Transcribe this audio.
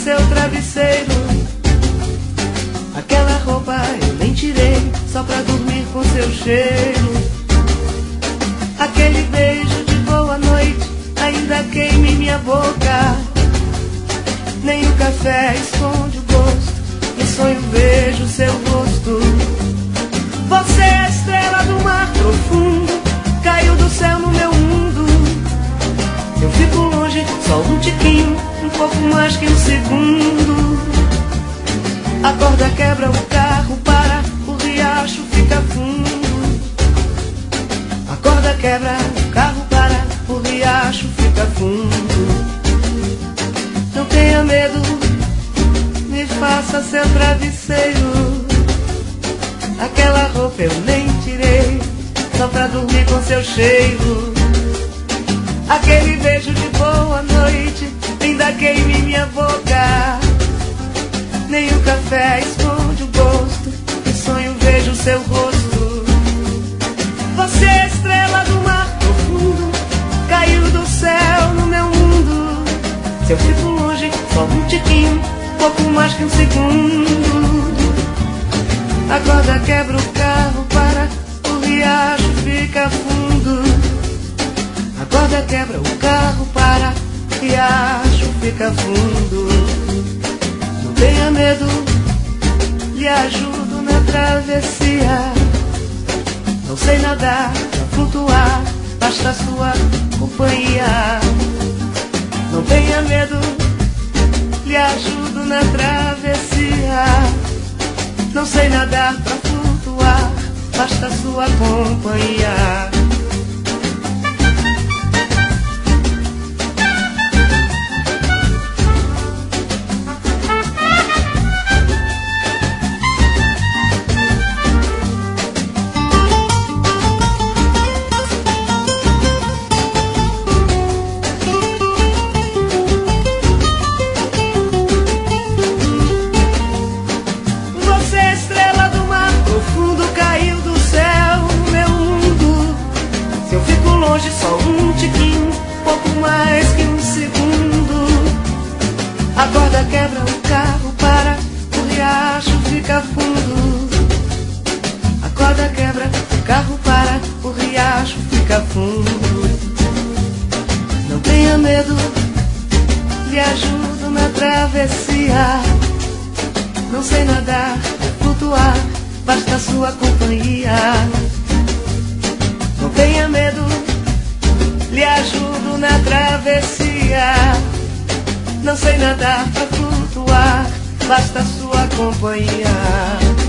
seu travesseiro. Aquela roupa eu nem tirei, só pra dormir com seu cheiro. Aquele beijo de boa noite ainda queima em minha boca. Nem o café esconde o gosto, em sonho vejo seu rosto. Você é a estrela do mar profundo, caiu do céu no meu mundo. Eu fico longe, só um tiquinho, um pouco mais que um segundo. A corda quebra, o carro para, o riacho fica fundo. A corda quebra, o carro para, o riacho fica fundo. Não tenha medo, me faça seu travesseiro. Aquela roupa eu nem tirei, só pra dormir com seu cheiro. Aquele beijo de boa noite ainda queima em minha boca. Nem o café esconde o gosto, em sonho vejo seu rosto. Você é a estrela do mar profundo, caiu do céu no meu mundo. Se eu fico longe, só um tiquinho, pouco mais que um segundo. A corda quebra, o carro para, o riacho fica fundo. A corda quebra, o carro para, o riacho fica fundo. Não tenha medo, lhe ajudo na travessia. Não sei nadar, pra flutuar, basta sua companhia. Não tenha medo, lhe ajudo na travessia. Não sei nadar pra flutuar, basta sua companhia. Só um tiquinho, pouco mais que um segundo. A corda quebra, o carro para, o riacho fica fundo. A corda quebra, o carro para, o riacho fica fundo. Não tenha medo, lhe ajudo na travessia. Não sei nadar, flutuar, basta sua companhia. Não tenha medo, lhe ajudo na travessia. Não sei nadar pra flutuar, basta sua companhia.